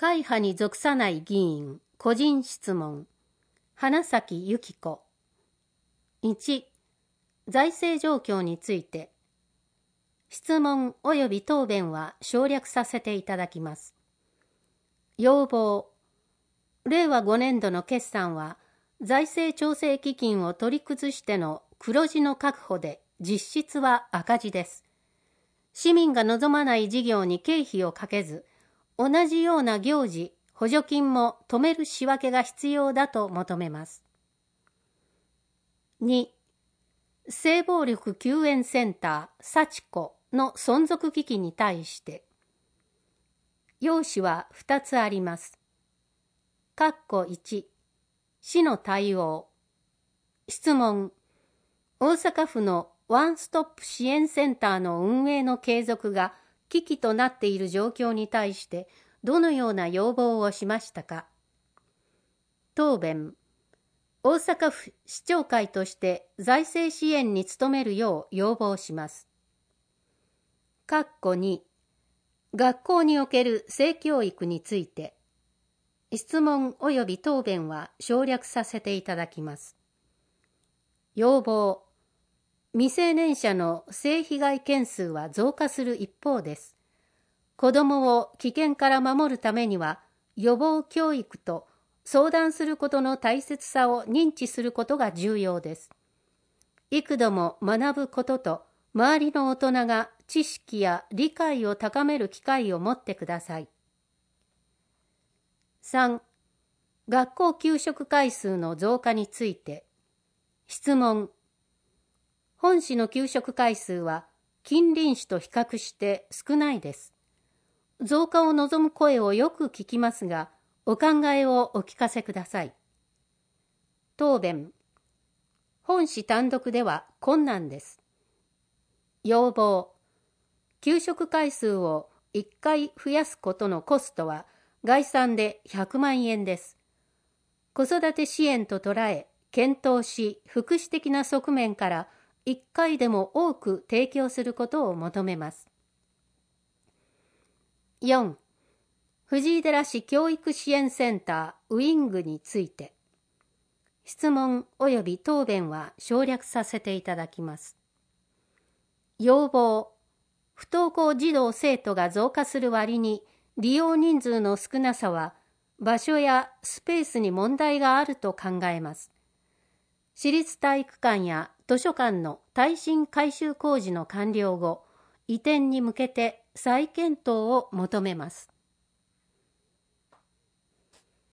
会派に属さない議員個人質問。花咲由紀子。1、財政状況について。質問及び答弁は省略させていただきます。要望。令和5年度の決算は、財政調整基金を取り崩しての黒字の確保で実質は赤字です。市民が望まない事業に経費をかけず、同じような行事、補助金も止める仕分けが必要だと求めます。2、性暴力救援センター幸子の存続危機に対して、要旨は2つあります。1、市の対応。質問。大阪府のワンストップ支援センターの運営の継続が危機となっている状況に対してどのような要望をしましたか。答弁。大阪府市長会として財政支援に努めるよう要望します。2、学校における性教育について。質問及び答弁は省略させていただきます。要望。未成年者の性被害件数は増加する一方です。子どもを危険から守るためには、予防教育と相談することの大切さを認知することが重要です。幾度も学ぶことと、周りの大人が知識や理解を高める機会を持ってください。3、学校給食回数の増加について。質問。本市の給食回数は近隣市と比較して少ないです。増加を望む声をよく聞きますが、お考えをお聞かせください。答弁。本市単独では困難です。要望。給食回数を1回増やすことのコストは概算で100万円です。子育て支援と捉え、検討し、福祉的な側面から1回でも多く提供することを求めます。4、藤井寺市教育支援センターウィングについて。質問及び答弁は省略させていただきます。要望。不登校児童生徒が増加する割に利用人数の少なさは場所やスペースに問題があると考えます。市立体育館や図書館の耐震改修工事の完了後、移転に向けて再検討を求めます。